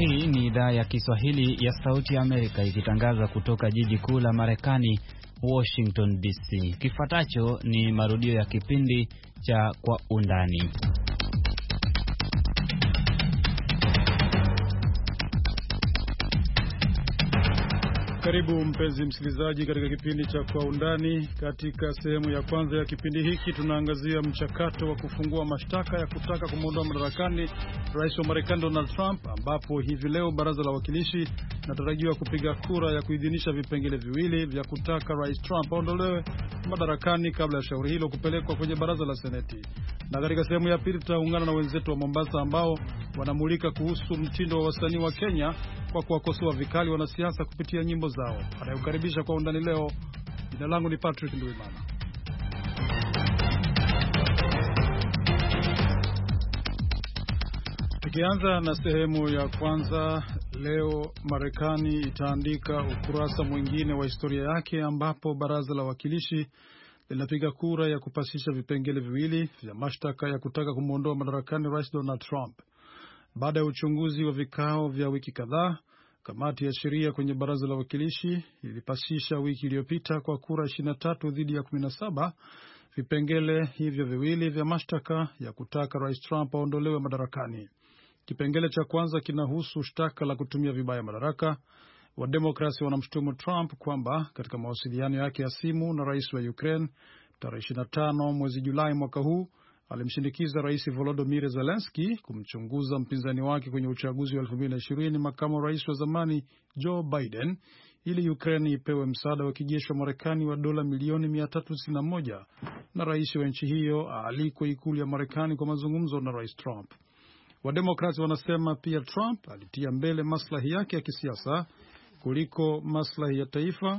Hii ni idhaa ya Kiswahili ya Sauti ya Amerika ikitangaza kutoka jiji kuu la Marekani, Washington DC. Kifuatacho ni marudio ya kipindi cha Kwa Undani. Karibu mpenzi msikilizaji katika kipindi cha Kwa Undani. Katika sehemu ya kwanza ya kipindi hiki tunaangazia mchakato wa kufungua mashtaka ya kutaka kumuondoa madarakani Rais wa Marekani Donald Trump, ambapo hivi leo baraza la wawakilishi linatarajiwa kupiga kura ya kuidhinisha vipengele viwili vya kutaka Rais Trump aondolewe madarakani kabla ya shauri hilo kupelekwa kwenye baraza la Seneti. Na katika sehemu ya pili tutaungana na wenzetu wa Mombasa ambao wanamulika kuhusu mtindo wa wasanii wa Kenya kwa kuwakosoa vikali wanasiasa kupitia nyimbo zao. Anayokaribisha Kwa Undani leo, jina langu ni Patrick Nduimana. Tukianza na sehemu ya kwanza, leo Marekani itaandika ukurasa mwingine wa historia yake, ambapo baraza la wawakilishi linapiga kura ya kupasisha vipengele viwili vya mashtaka ya kutaka kumuondoa madarakani Rais Donald Trump. Baada ya uchunguzi wa vikao vya wiki kadhaa, kamati ya sheria kwenye baraza la wawakilishi ilipasisha wiki iliyopita kwa kura 23 dhidi ya 17 vipengele hivyo viwili vya mashtaka ya kutaka Rais Trump aondolewe madarakani. Kipengele cha kwanza kinahusu shtaka la kutumia vibaya madaraka. Wademokrasi wanamshutumu Trump kwamba katika mawasiliano yake ya simu na rais wa Ukraine tarehe 25 mwezi Julai mwaka huu alimshinikiza Rais Volodymyr Zelensky kumchunguza mpinzani wake kwenye uchaguzi wa 2020, makamu rais wa zamani Joe Biden, ili Ukraine ipewe msaada wa kijeshi wa Marekani wa dola milioni 391 na rais wa nchi hiyo aliko ikulu ya Marekani kwa mazungumzo na Rais Trump. Wademokrasi wanasema pia Trump alitia mbele maslahi yake ya kisiasa kuliko maslahi ya taifa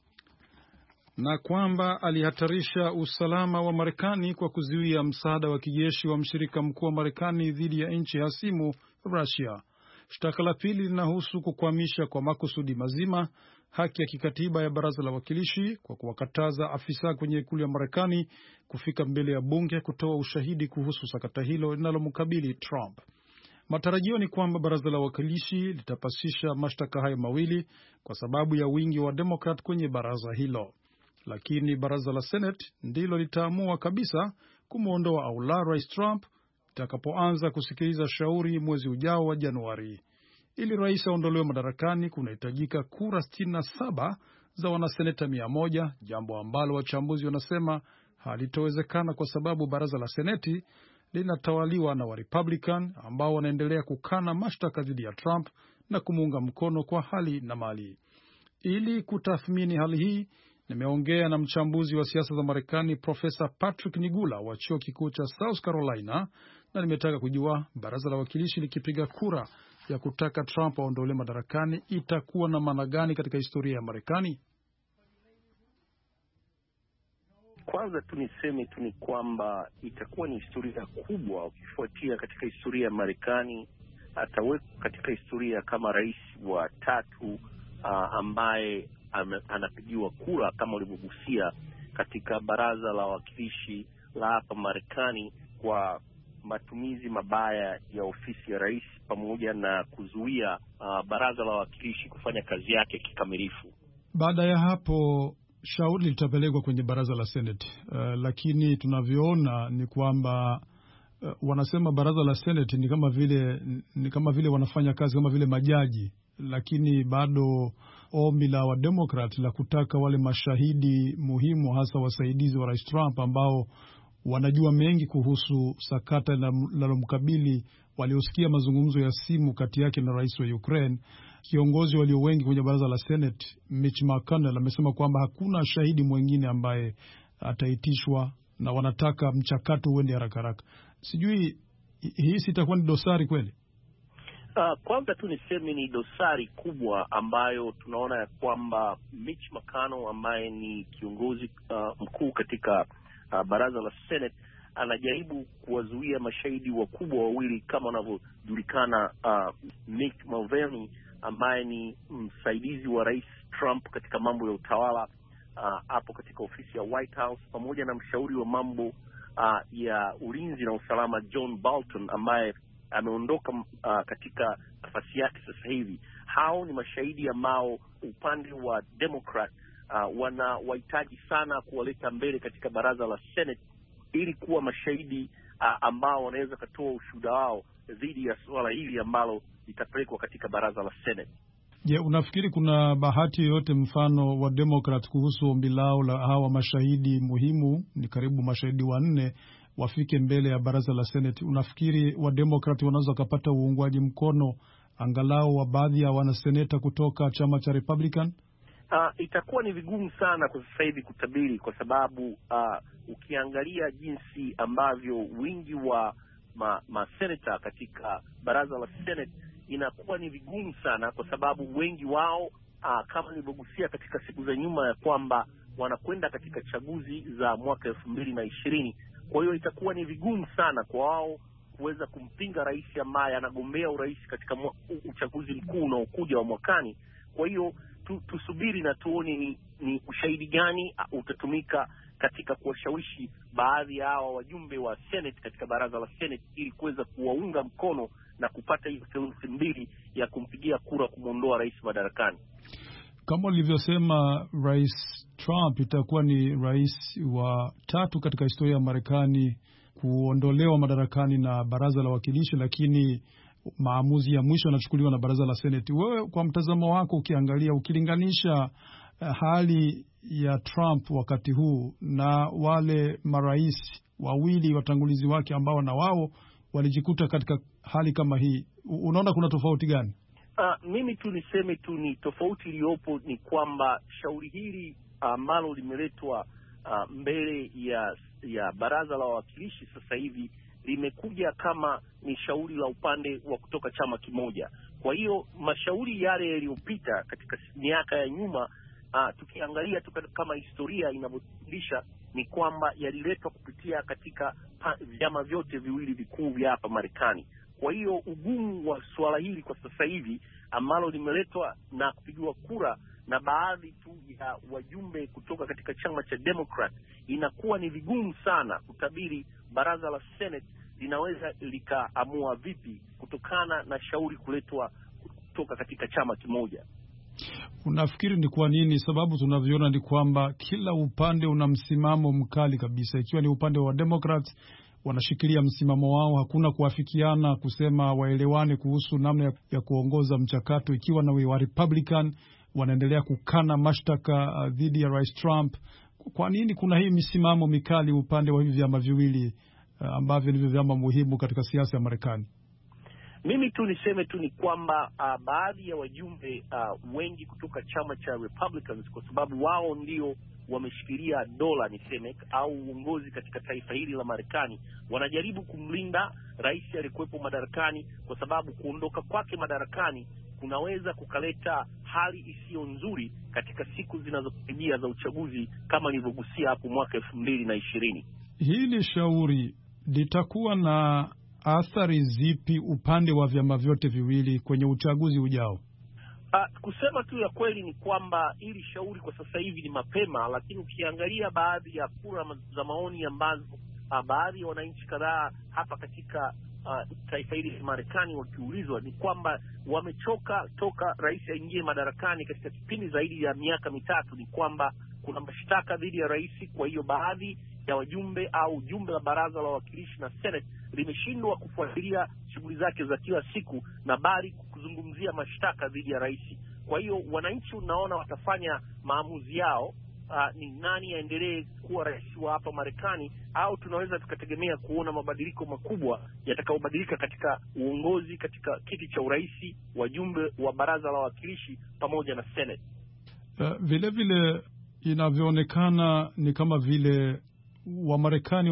na kwamba alihatarisha usalama wa Marekani kwa kuzuia msaada wa kijeshi wa mshirika mkuu wa Marekani dhidi ya nchi hasimu Russia. Shtaka la pili linahusu kukwamisha kwa makusudi mazima haki ya kikatiba ya baraza la wawakilishi kwa kuwakataza afisa kwenye ikulu ya Marekani kufika mbele ya bunge kutoa ushahidi kuhusu sakata hilo linalomkabili Trump. Matarajio ni kwamba baraza la wawakilishi litapasisha mashtaka hayo mawili kwa sababu ya wingi wa Democrat kwenye baraza hilo. Lakini baraza la Senate ndilo litaamua kabisa kumuondoa au la Rais Trump itakapoanza kusikiliza shauri mwezi ujao wa Januari. Ili rais aondolewe madarakani kunahitajika kura 67 za wanaseneta 100, jambo ambalo wachambuzi wanasema halitowezekana kwa sababu baraza la Seneti linatawaliwa na wa Republican ambao wanaendelea kukana mashtaka dhidi ya Trump na kumuunga mkono kwa hali na mali. Ili kutathmini hali hii, nimeongea na mchambuzi wa siasa za Marekani Profesa Patrick Nigula wa chuo kikuu cha South Carolina, na nimetaka kujua baraza la wawakilishi likipiga kura ya kutaka Trump aondolewe madarakani itakuwa na maana gani katika historia ya Marekani. Kwanza niseme ni kwamba itakuwa ni historia kubwa ukifuatia katika historia ya Marekani, ataweka katika historia kama rais wa tatu ambaye anapigiwa kura kama ulivyogusia katika baraza la wawakilishi la hapa Marekani kwa matumizi mabaya ya ofisi ya rais pamoja na kuzuia baraza la wawakilishi kufanya kazi yake kikamilifu. Baada ya hapo shauri litapelekwa kwenye baraza la Senate, lakini tunavyoona ni kwamba wanasema baraza la Senate ni kama vile wanafanya kazi kama vile majaji, lakini bado ombi la wa Democrat la kutaka wale mashahidi muhimu, hasa wasaidizi wa Rais Trump ambao wanajua mengi kuhusu sakata linalomkabili, waliosikia mazungumzo ya simu kati yake na rais wa Ukraine. Kiongozi walio wengi kwenye baraza la Senate, Mitch McConnell, amesema kwamba hakuna shahidi mwingine ambaye ataitishwa na wanataka mchakato uende haraka. Sijui hii sitakuwa ni dosari kweli? Kwanza niseme ni dosari kubwa ambayo tunaona ya kwamba Mitch McConnell ambaye ni kiongozi mkuu katika baraza la Senate anajaribu kuwazuia mashahidi wakubwa wawili kama wanavyojulikana, Mick Mulvaney ambaye ni msaidizi wa Rais Trump katika mambo ya utawala hapo katika ofisi ya White House, pamoja na mshauri wa mambo ya ulinzi na usalama John Bolton ambaye ameondoka katika nafasi yake sasa hivi. Hao ni mashahidi ambao upande wa Democrat wanawahitaji sana kuwaleta mbele katika baraza la Senate ili kuwa mashahidi ambao wanaweza kutoa ushuhuda wao dhidi ya suala hili ambalo litapelekwa katika baraza la Senate. Je, unafikiri kuna bahati yoyote mfano wa Democrat kuhusu ombi lao la hawa mashahidi muhimu, ni karibu mashahidi 4 wafike mbele ya baraza la Senate? Unafikiri wa Democrat wanaweza kupata uungwaji mkono angalau wa baadhi ya wanaseneta kutoka chama cha Republican? Itakuwa ni vigumu sana kwa sasa hivi kutabiri, kwa sababu ukiangalia jinsi ambavyo wingi wa maseneta katika baraza la Senate, inakuwa ni vigumu sana, kwa sababu wengi wao kama nilivyogusia katika siku za nyuma ya kwamba wanakwenda katika chaguzi za mwaka 2020. Kwa hiyo itakuwa ni vigumu sana kwa wao kuweza kumpinga rais ambaye anagombea urais katika uchaguzi mkuu unaokuja wa mwakani. Kwa hiyo tusubiri na tuone ni ushahidi gani utatumika katika kuwashawishi baadhi ya hawa wajumbe wa Senate katika baraza la Senate ili kuweza kuwaunga mkono na kupata hiyo theluthi 2 ya kumpigia kura kumwondoa rais madarakani. Kama ulivyosema, Rais Trump itakuwa ni rais wa 3 katika historia ya Marekani kuondolewa madarakani na baraza la wawakilishi, lakini maamuzi ya mwisho yanachukuliwa na baraza la Senate. Wewe kwa mtazamo wako, ukilinganisha hali ya Trump wakati huu na wale marais wawili watangulizi wake ambao na wao walijikuta katika hali kama hii, unaona kuna tofauti gani? Mimi tu niseme tu ni tofauti iliyopo ni kwamba shauri hili ambalo limeletwa mbele ya baraza la wawakilishi sasa hivi limekuja kama ni shauri la upande wa kutoka chama kimoja. Kwa hiyo mashauri yale yaliyopita katika miaka ya nyuma, tukiangalia tu kama historia inavyofundisha, ni kwamba yaliletwa kupitia katika vyama vyote viwili vikuu vya hapa Marekani. Kwa hiyo ugumu wa suala hili kwa sasa hivi ambalo limeletwa na kupigiwa kura na baadhi tu ya wajumbe kutoka katika chama cha Democrat, inakuwa ni vigumu sana kutabiri baraza la Senate linaweza likaamua vipi kutokana na shauri kuletwa kutoka katika chama kimoja. Unafikiri ni kwa nini? Sababu tunavyoona ni kwamba kila upande una msimamo mkali kabisa. Ikiwa ni upande wa Democrats, wanashikilia msimamo wao, hakuna kuafikiana kusema waelewane kuhusu namna ya kuongoza mchakato. Ikiwa na wa Republican, wanaendelea kukana mashtaka dhidi ya Rais Trump. Kwa nini kuna hii misimamo mikali upande wa hivi vyama viwili ambavyo ni vyama muhimu katika siasa ya Marekani? Mimi tu niseme tu ni kwamba baadhi ya wajumbe wengi kutoka chama cha Republicans, kwa sababu wao ndio wameshikilia dola niseme au uongozi katika taifa hili la Marekani, wanajaribu kumlinda rais aliyekuwepo madarakani, kwa sababu kuondoka kwake madarakani kunaweza kukaleta hali isiyo nzuri katika siku zinazokaribia za uchaguzi kama nilivyogusia hapo mwaka 2020. Hili shauri litakuwa na athari zipi upande wa vyama vyote viwili kwenye uchaguzi ujao? Kusema tu ya kweli ni kwamba ili shauri kwa sasa hivi ni mapema, lakini ukiangalia baadhi ya kura za maoni ambazo baadhi ya wananchi kadhaa hapa katika taifa hili la Marekani wakiulizwa, ni kwamba wamechoka toka rais aingie madarakani katika kipindi zaidi ya miaka 3, ni kwamba kuna mashtaka dhidi ya rais. Kwa hiyo baadhi ya wajumbe au jumbe la baraza la wawakilishi na Senate limeshindwa kufuatilia shughuli zake za kila siku na bali kuzungumzia mashtaka dhidi ya rais. Kwa hiyo wananchi unaona watafanya maamuzi yao, ni nani aendelee kuwa rais wa hapa Marekani, au tunaweza tukategemea kuona mabadiliko makubwa yatakayobadilika katika uongozi katika kiti cha urais, wajumbe wa baraza la wawakilishi pamoja na Senate. Vile vile inavyoonekana ni kama vile Wamarekani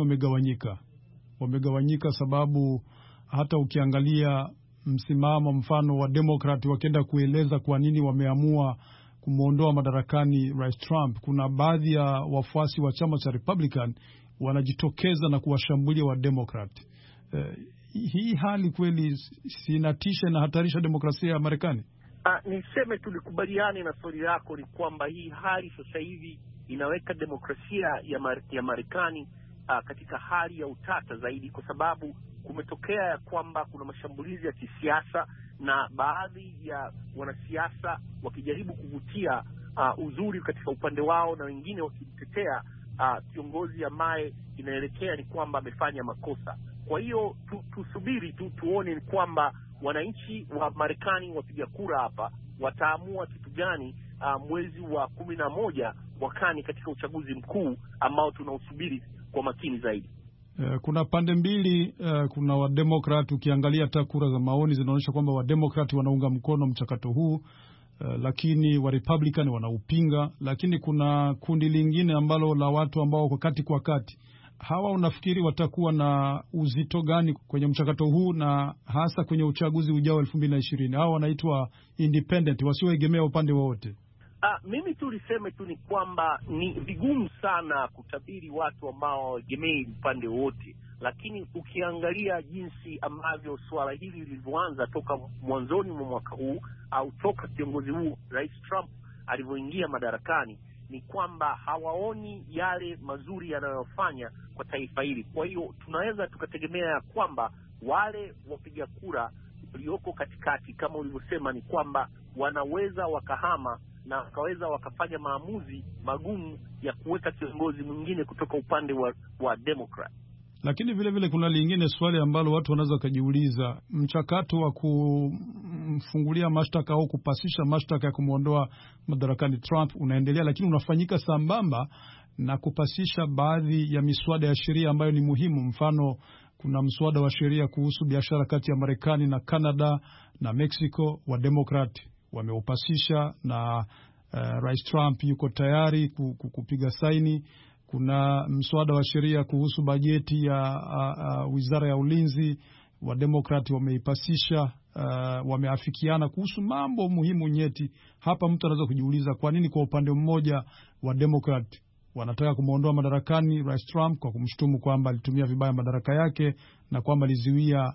wamegawanyika, sababu hata ukiangalia msimamo mfano wa Democrat wakienda kueleza kwa nini wameamua kumwondoa madarakani Rais Trump, kuna baadhi ya wafuasi wa chama cha Republican wanajitokeza na kuwashambulia wa Democrat. Hii hali kweli sinatisha na hatarisha demokrasia ya Marekani? Niseme tulikubaliane na swali lako, ni kwamba hii hali sasa hivi inaweka demokrasia ya Marekani katika hali ya utata zaidi, kwa sababu kumetokea ya kwamba kuna mashambulizi ya kisiasa na baadhi ya wanasiasa wakijaribu kuvutia uzuri katika upande wao na wengine wakimtetea kiongozi ambaye inaelekea ni kwamba amefanya makosa. Kwa hiyo tusubiri tuone ni kwamba wananchi wa Marekani wapiga kura hapa wataamua kitu gani mwezi wa 11 mwakani katika uchaguzi mkuu ambao tunausubiri kwa makini zaidi. Kuna pande mbili, kuna Wademokrat. Ukiangalia hata kura za maoni zinaonyesha kwamba Wademokrat wanaunga mkono mchakato huu, lakini wa Republican wanaupinga. Lakini kuna kundi lingine ambalo la watu ambao kwa kati. Hawa unafikiri watakuwa na uzito gani kwenye mchakato huu na hasa kwenye uchaguzi ujao 2020? Hawa wanaitwa independent, wasioegemea upande wowote. Mimi tu niseme tu ni kwamba ni vigumu sana kutabiri watu ambao hawaegemei upande wote, lakini ukiangalia jinsi ambavyo suala hili lilivyoanza toka mwanzoni mwa mwaka huu au toka kiongozi huu Rais Trump alivyoingia madarakani, ni kwamba hawaoni yale mazuri yanayofanya kwa taifa hili. Kwa hiyo tunaweza tukategemea ya kwamba wale wapiga kura walioko katikati, kama ulivyosema, ni kwamba wanaweza wakahama na wakaweza wakafanya maamuzi magumu ya kuweka kiongozi mwingine kutoka upande wa Democrat. Lakini vile vile kuna lingine swali ambalo watu wanaweza kujiuliza. Mchakato wa kumfungulia mashtaka au kupasisha mashtaka ya kumuondoa madarakani Trump unaendelea, lakini unafanyika sambamba na kupasisha baadhi ya miswada ya sheria ambayo ni muhimu. Mfano, kuna mswada wa sheria kuhusu biashara kati ya Marekani na Canada na Mexico, wa Democrat wameupasisha na Rais Trump yuko tayari kupiga saini. Kuna mswada wa sheria kuhusu bajeti ya Wizara ya Ulinzi, wa Democrat wameipasisha, wameafikiana kuhusu mambo muhimu nyeti. Hapa mtu anaweza kujiuliza kwa nini kwa upande mmoja wa Democrat wanataka kumuondoa madarakani Rais Trump kwa kumshutumu kwamba alitumia vibaya madaraka yake na kwamba alizuia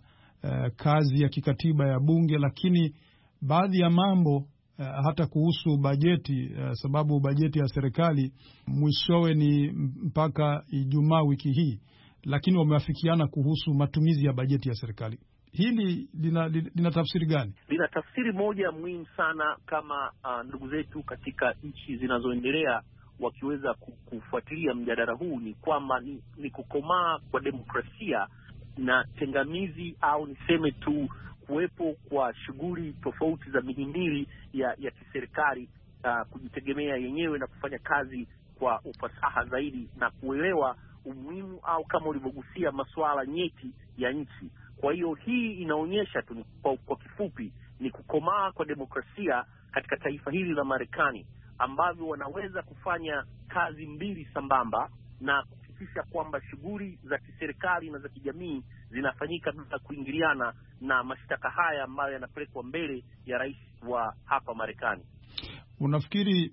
kazi ya kikatiba ya bunge, lakini baadhi ya mambo hata kuhusu bajeti, sababu bajeti ya serikali mwishowe ni mpaka Ijumaa wiki hii, lakini wameafikiana kuhusu matumizi ya bajeti ya serikali. Hili lina tafsiri gani? Lina tafsiri moja muhimu sana, kama ndugu zetu katika nchi zinazoendelea wakiweza kufuatilia mjadala huu, ni kwamba ni kukomaa kwa demokrasia na tengamizi au niseme tu kuwepo kwa shughuli tofauti za mihimili ya kiserikali kujitegemea yenyewe na kufanya kazi kwa ufasaha zaidi na kuelewa umuhimu au kama ulivyogusia masuala nyeti ya nchi. Kwa hiyo hii inaonyesha tu kwa kifupi ni kukomaa kwa demokrasia katika taifa hili la Marekani, ambavyo wanaweza kufanya kazi mbili sambamba na kuhakikisha kwamba shughuli za kiserikali na za kijamii zinafanyika bila kuingiliana na mashtaka haya ambayo yanapelekwa mbele ya rais wa hapa Marekani. Unafikiri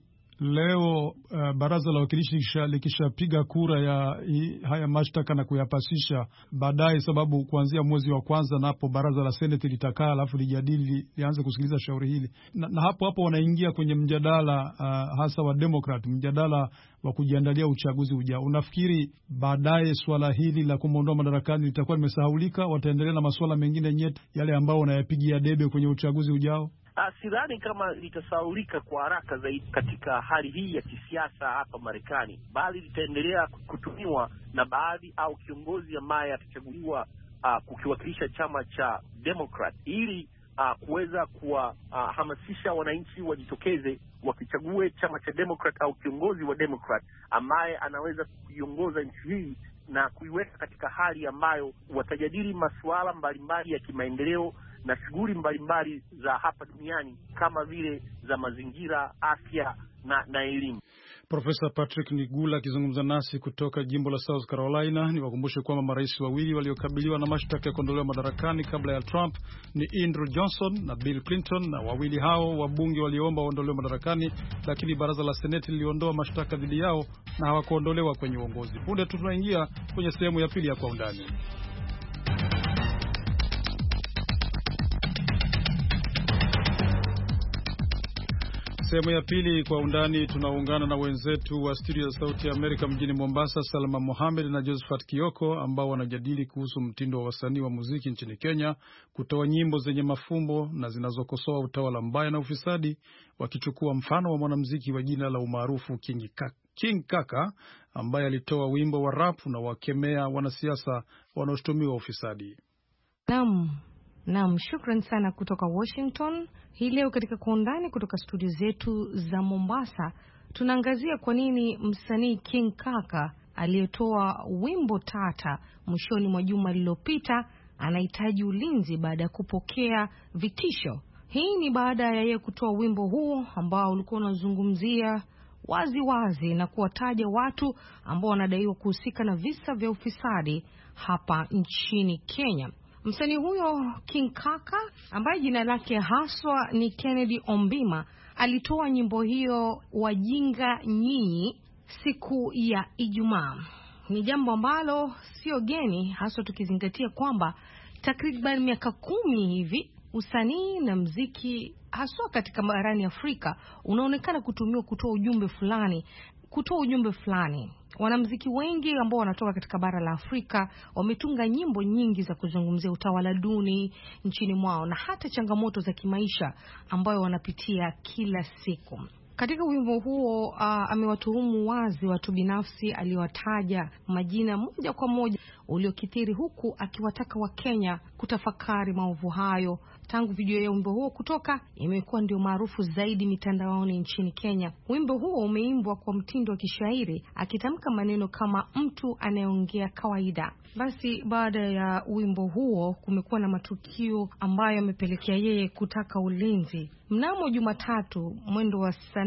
leo baraza la wawakilishi likishapiga kura ya haya mashtaka na kuyapasisha baadaye, sababu kuanzia mwezi wa kwanza napo baraza la Senate litakaa alafu lijadili, lianze kusikiliza shauri hili na hapo wanaingia kwenye mjadala hasa wa Democrat, mjadala wa kujiandalia uchaguzi ujao. Unafikiri baadaye swala hili la kumuondoa madarakani litakuwa limesahaulika, wataendelea na masuala mengine nyeti yale ambao wanayapigia debe kwenye uchaguzi ujao? Sidhani kama litasahaulika kwa haraka zaidi katika hali hii ya kisiasa hapa Marekani, bali litaendelea kutumiwa na baadhi au kiongozi ambaye atachaguliwa kukiwakilisha chama cha Democrat ili kuweza kuwahamasisha wananchi wajitokeze wakichague chama cha Democrat au kiongozi wa Democrat ambaye anaweza kuiongoza nchi hii na kuiweka katika hali ambayo watajadili masuala mbalimbali ya kimaendeleo na shughuli mbalimbali za hapa duniani kama vile za mazingira, afya na elimu. Profesa Patrick Nigula akizungumza nasi kutoka jimbo la South Carolina. Niwakumbushe kwamba marais wawili waliokabiliwa na mashtaka ya kuondolewa madarakani kabla ya Trump ni Andrew Johnson na Bill Clinton, na wawili hao wabunge waliomba waondolewe madarakani, lakini baraza la Seneti liliondoa mashtaka dhidi yao na hawakuondolewa kwenye uongozi. Punde tu tunaingia kwenye sehemu ya pili ya Kwa Undani. sehemu ya pili kwa undani tunaungana na wenzetu wa studio za Sauti ya Amerika mjini Mombasa, Salma Mohamed na Josephat Kioko, ambao wanajadili kuhusu mtindo wa wasanii wa muziki nchini Kenya kutoa nyimbo zenye mafumbo na zinazokosoa utawala mbaya na ufisadi, wakichukua mfano wa mwanamuziki wa jina la umaarufu King Kaka ambaye alitoa wimbo wa rap na wakemea wanasiasa wanaoshutumiwa ufisadi. Naam, shukran sana kutoka Washington. Hii leo katika kwa undani kutoka studio zetu za Mombasa, tunaangazia kwa nini msanii King Kaka aliyetoa wimbo tata mwishoni mwa juma lililopita anahitaji ulinzi baada ya kupokea vitisho. Hii ni baada ya yeye kutoa wimbo huo ambao ulikuwa unazungumzia wazi na kuwataja watu ambao wanadaiwa kuhusika na visa vya ufisadi hapa nchini Kenya. Msanii huyo King Kaka ambaye jina lake haswa ni Kennedy Ombima alitoa nyimbo hiyo Wajinga Nyinyi siku ya Ijumaa. Ni jambo ambalo sio geni, haswa tukizingatia kwamba takriban miaka 10 hivi usanii na muziki haswa katika barani Afrika unaonekana kutumiwa kutoa ujumbe fulani. Wanamuziki wengi ambao wanatoka katika bara la Afrika wametunga nyimbo nyingi za kuzungumzia utawala duni nchini mwao na hata changamoto za kimaisha ambayo wanapitia kila siku. Katika wimbo huo amewatuhumu wazi watu binafsi, aliwataja majina moja kwa moja uliokithiri, huku akiwataka Wakenya kutafakari maovu hayo. Tangu video ya wimbo huo kutoka, imekuwa ndio maarufu zaidi mitandaoni nchini Kenya. Wimbo huo umeimbwa kwa mtindo wa kishairi, akitamka maneno kama mtu anayeongea kawaida. Basi baada ya wimbo huo kumekuwa na matukio ambayo yamepelekea yeye kutaka ulinzi. Mnamo Jumatatu mwendo wa saa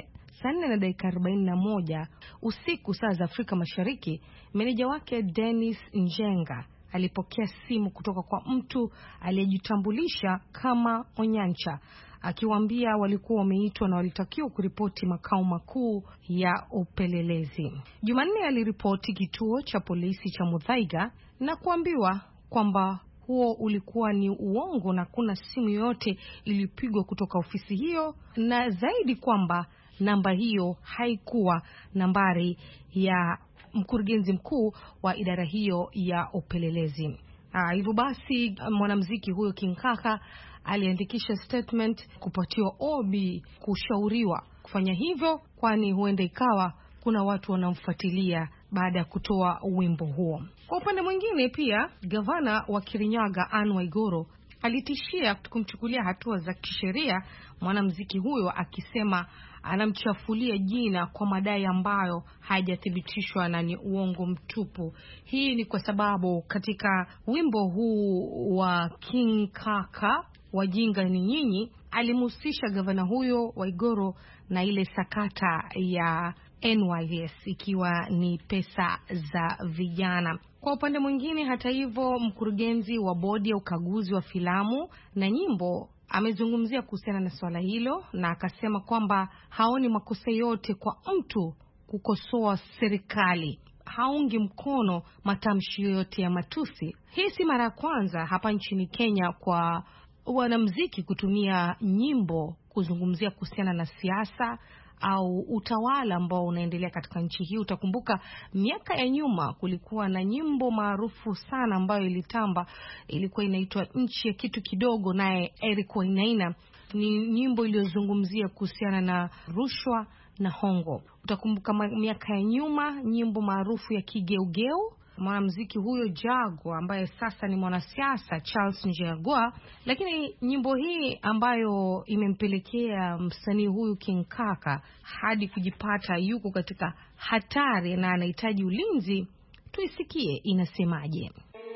4:41 usiku saa za Afrika Mashariki, meneja wake Dennis Njenga alipokea simu kutoka kwa mtu aliyejitambulisha kama Onyancha, akiwaambia walikuwa wameitwa na walitakiwa kuripoti makao makuu ya upelelezi. Jumanne aliripoti kituo cha polisi cha Muthaiga na kuambiwa kwamba huo ulikuwa ni uongo na kuna simu yoyote ilipigwa kutoka ofisi hiyo, na zaidi kwamba namba hiyo haikuwa nambari ya mkurugenzi mkuu wa idara hiyo ya upelelezi. Hivyo basi mwanamuziki huyo King Kaka aliandikisha statement kupatiwa ombi kushauriwa kufanya hivyo, kwani huenda ikawa kuna watu wanamfuatilia baada ya kutoa wimbo huo. Kwa upande mwingine pia, gavana wa Kirinyaga Anne Waiguru alitishia kumchukulia hatua za kisheria mwanamuziki huyo, akisema anamchafulia jina kwa madai ambayo hajathibitishwa na ni uongo mtupu. Hii ni kwa sababu katika wimbo huu wa King Kaka Wajinga ni Nyinyi alimhusisha gavana huyo Waiguru na ile sakata ya NYS, ikiwa ni pesa za vijana. Kwa upande mwingine, hata hivyo, mkurugenzi wa bodi ya ukaguzi wa filamu na nyimbo amezungumzia kuhusiana na swala hilo na akasema kwamba haoni makosa yote kwa mtu kukosoa serikali. Haungi mkono matamshi yote ya matusi. Hii si mara ya kwanza hapa nchini Kenya kwa wanamuziki kutumia nyimbo kuzungumzia kuhusiana na siasa au utawala ambao unaendelea katika nchi hii. Utakumbuka miaka ya nyuma kulikuwa na nyimbo maarufu sana ambayo ilitamba, ilikuwa inaitwa Nchi ya Kitu Kidogo, naye Eric Wainaina. Ni nyimbo iliyozungumzia kuhusiana na rushwa na hongo. Utakumbuka miaka ya nyuma nyimbo maarufu ya Kigeugeu, mwanamuziki huyo Jaguar ambaye sasa ni mwanasiasa Charles Jaguar. Lakini nyimbo hii ambayo imempelekea msanii huyu King Kaka hadi kujipata yuko katika hatari na anahitaji ulinzi, tuisikie inasemaje.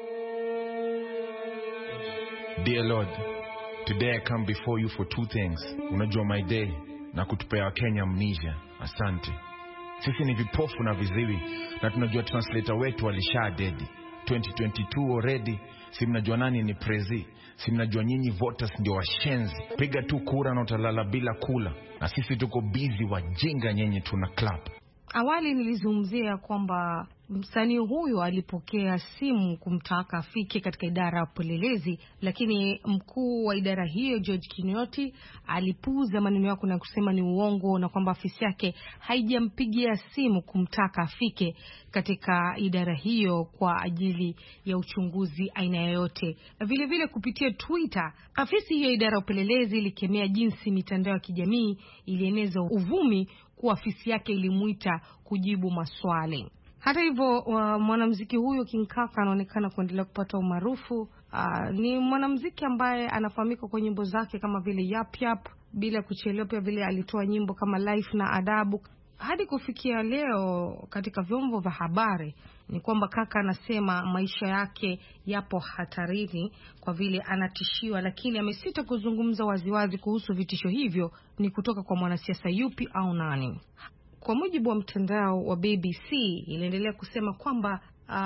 Dear Lord, today I come before you for two things. Unajua my day na kutupea Kenya amnesia. Asante. Sisi ni vipofu na viziwi na tunajua translator wetu alisha dead 2022 already. Si mnajua nani ni prezi, si mnajua nyinyi voters ndio washenzi. Piga tu kura na utalala bila kula, na sisi tuko busy wajinga nyenye tuna clap. Awali nilizungumzia kwamba msanii huyo alipokea simu kumtaka afike katika idara ya upelelezi, lakini mkuu wa idara hiyo George Kinoti alipuuza maneno yake na kusema ni uongo na kwamba afisi yake haijampigia simu kumtaka afike katika idara hiyo kwa ajili ya uchunguzi aina yoyote. Vile vile kupitia Twitter, afisi hiyo idara ya upelelezi ilikemea jinsi mitandao ya kijamii ilieneza uvumi kuwa afisi yake ilimuita kujibu maswali. Hata hivyo, mwanamuziki huyo King Kaka anaonekana kuendelea kupata umaarufu. Ni mwanamuziki ambaye anafahamika kwa nyimbo zake kama vile Yap Yap, bila kuchelewa. Pia vile alitoa nyimbo kama Life na Adabu. Hadi kufikia leo katika vyombo vya habari ni kwamba Kaka anasema maisha yake yapo hatarini kwa vile anatishiwa, lakini amesita kuzungumza waziwazi kuhusu vitisho hivyo ni kutoka kwa mwanasiasa yupi au nani. Kwa mujibu wa mtandao wa BBC iliendelea kusema kwamba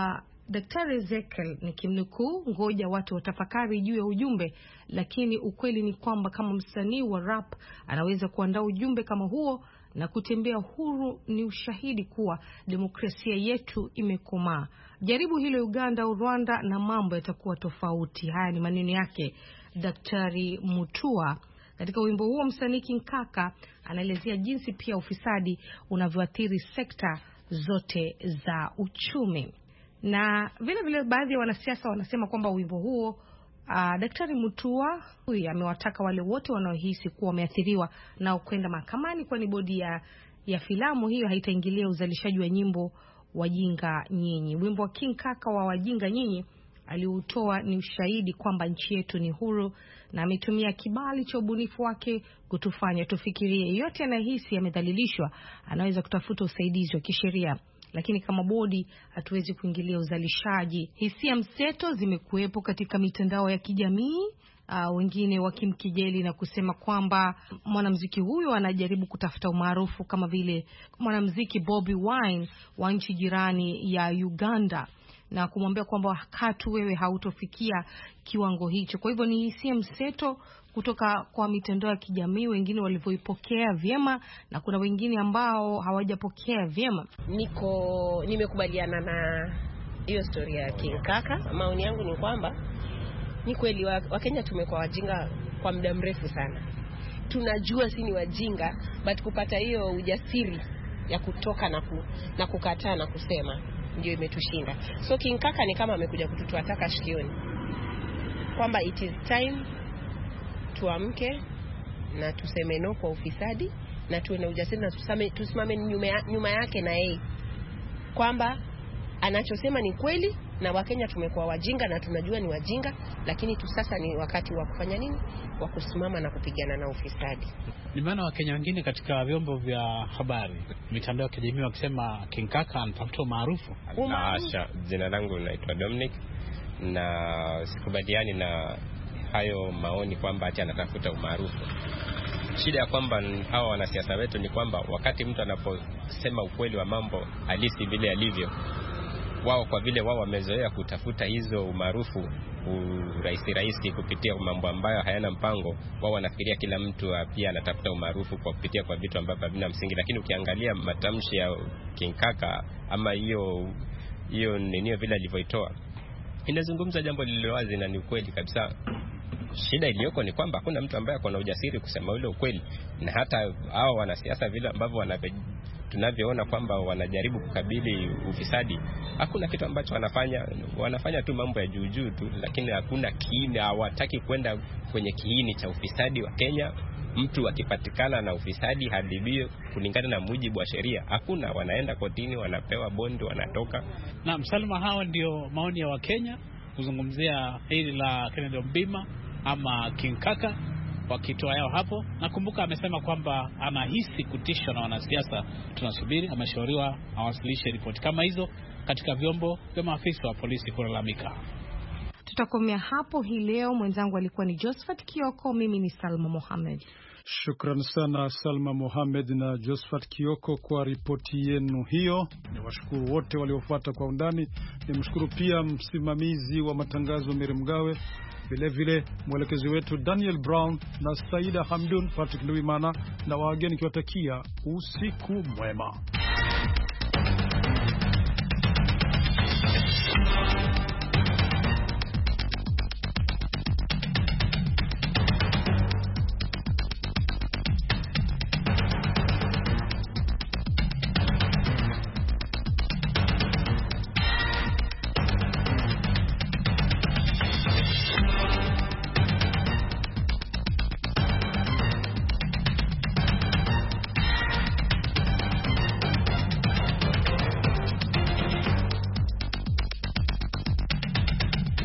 Daktari Ezekiel, ni kimnukuu, ngoja watu watafakari juu ya ujumbe, lakini ukweli ni kwamba kama msanii wa rap anaweza kuandaa ujumbe kama huo na kutembea huru, ni ushahidi kuwa demokrasia yetu imekomaa. Jaribu hilo Uganda au Rwanda na mambo yatakuwa tofauti. Haya ni maneno yake Daktari Mutua. Katika wimbo huo msanii King Kaka anaelezea jinsi pia ufisadi unavyoathiri sekta zote za uchumi. Na vile vile baadhi ya wanasiasa wanasema kwamba wimbo huo Daktari Mutua huyu amewataka wale wote wanaohisi kuwa wameathiriwa na kwenda mahakamani, kwani bodi ya filamu hiyo haitaingilia uzalishaji wa nyimbo Wajinga Nyinyi. Wimbo wa King Kaka wa Wajinga Nyinyi aliutoa ni ushahidi kwamba nchi yetu ni huru, na ametumia kibali cha ubunifu wake kutufanya tufikirie. Yote anahisi yamedhalilishwa anaweza kutafuta usaidizi wa kisheria, lakini kama bodi hatuwezi kuingilia uzalishaji. Hisia mseto zimekuwepo katika mitandao ya kijamii, wengine wakimkijeli na kusema kwamba mwanamuziki huyo anajaribu kutafuta umaarufu kama vile mwanamuziki Bobby Wine wa nchi jirani ya Uganda, na kumwambia kwamba katu wewe hautofikia kiwango hicho. Kwa hivyo ni hisia mseto kutoka kwa mitandao ya kijamii, wengine walivyoipokea vyema na kuna wengine ambao hawajapokea vyema. Nimekubaliana na hiyo story ya King Kaka. Maoni yangu ni kwamba ni kweli Wakenya tumekuwa wajinga kwa muda mrefu sana. Tunajua si ni wajinga, but kupata hiyo ujasiri ya kutoka na kukataa na kusema ndio imetushinda. So King Kaka ni kama amekuja kututoa taka shikioni, kwamba it is time tuamke na tuseme no kwa ufisadi, na tuwe na ujasiri na tusimame nyuma yake, na yeye kwamba anachosema ni kweli, na Wakenya tumekuwa wajinga na tunajua ni wajinga, lakini sasa ni wakati wa kufanya nini? Wa kusimama na kupigana na ufisadi. Nimeona Wakenya wengine katika vyombo vya habari, mitandao ya kijamii wakisema King Kaka anatafuta maarufu. Jina langu naitwa Dominic, na sikubaliani na hayo maoni kwamba ati anatafuta umaarufu. Shida ya kwamba hawa wanasiasa wetu ni kwamba wakati mtu anaposema ukweli wa mambo halisi vile alivyo, wao kwa vile wao wamezoea kutafuta hizo umaarufu rahisi kupitia mambo ambayo hayana mpango, wao wanafikiria kila mtu pia anatafuta umaarufu kwa kupitia kwa vitu ambavyo havina msingi. Lakini ukiangalia matamshi ya King Kaka ama hiyo nini vile alivyoitoa, inazungumza jambo lililowazi na ni ukweli kabisa. Shida iliyoko ni kwamba hakuna mtu ambaye akona ujasiri kusema ule ukweli, na hata hao wanasiasa vile ambavyo tunavyoona kwamba wanajaribu kukabili ufisadi, hakuna kitu ambacho wanafanya tu mambo ya juu tu, lakini hakuna kiini. Hawataki kwenda kwenye kiini cha ufisadi wa Kenya. Mtu akipatikana na ufisadi hadibiwe kulingana na mujibu wa sheria. Hakuna, wanaenda kotini, wanapewa bondi, wanatoka. Na Msalma, hawa ndio maoni ya Wakenya kuzungumzia hili la Kennedy Ombima ama King Kaka wakitoa yao hapo. Nakumbuka amesema kwamba anahisi kutishwa na wanasiasa. Tunasubiri, ameshauriwa awasilishe ripoti kama hizo katika vyombo vya maafisa wa polisi kulalamika. Tutakomea hapo hii leo. Mwenzangu alikuwa ni Josephat Kioko, mimi ni Salma Mohamed. Shukran sana Salma Mohamed na Josephat Kioko kwa ripoti yenu hiyo. Ni washukuru wote waliofuata kwa undani. Ni mshukuru pia msimamizi wa matangazo Mary Mgawe, vile vile mwelekezi wetu Daniel Brown na Saida Hamdun. Patrick Luimana na wageni kiwatakia usiku mwema.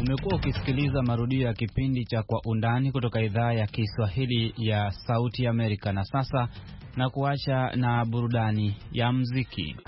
Umekuwa ukisikiliza marudio ya kipindi cha Kwa Undani kutoka idhaa ya Kiswahili ya Sauti ya Amerika, na sasa na kuacha na burudani ya muziki.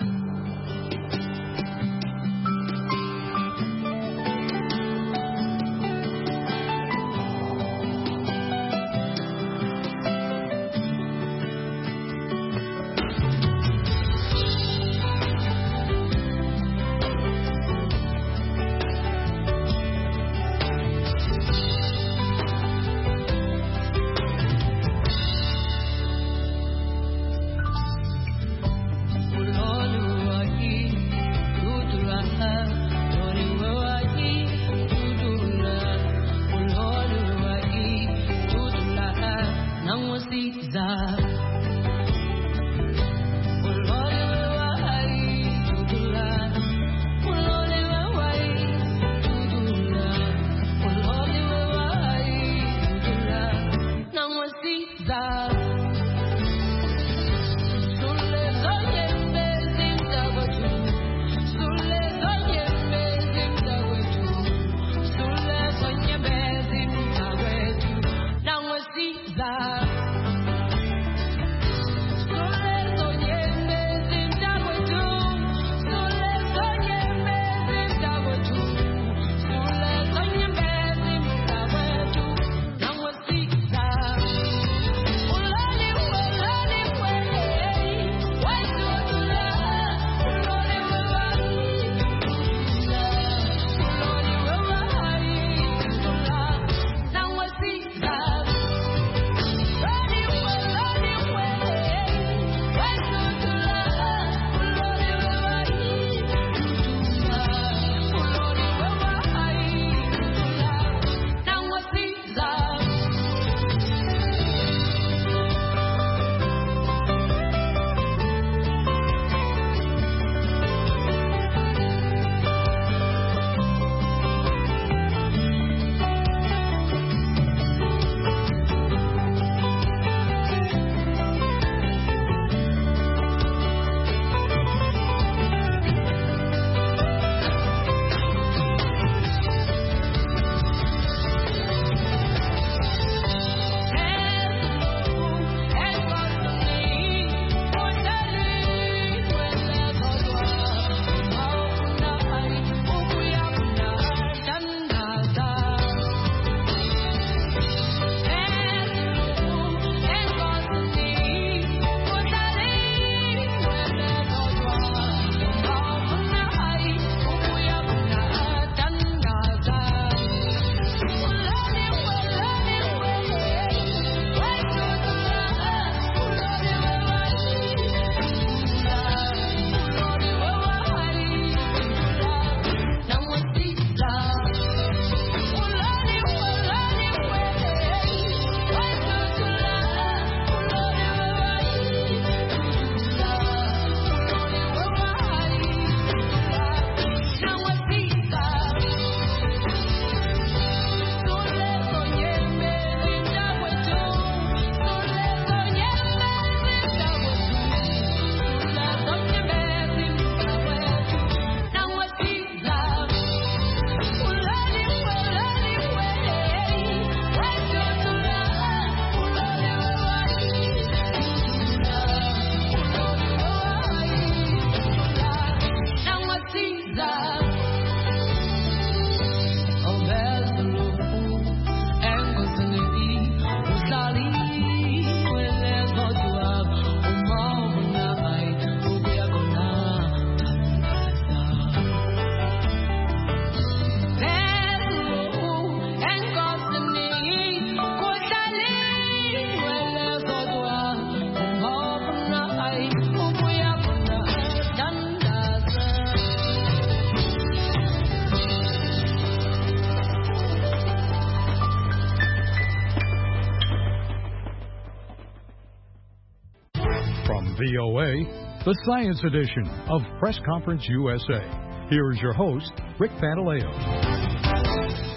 VOA, the Science Edition of Press Conference USA. Here is your host, Rick Pantaleo.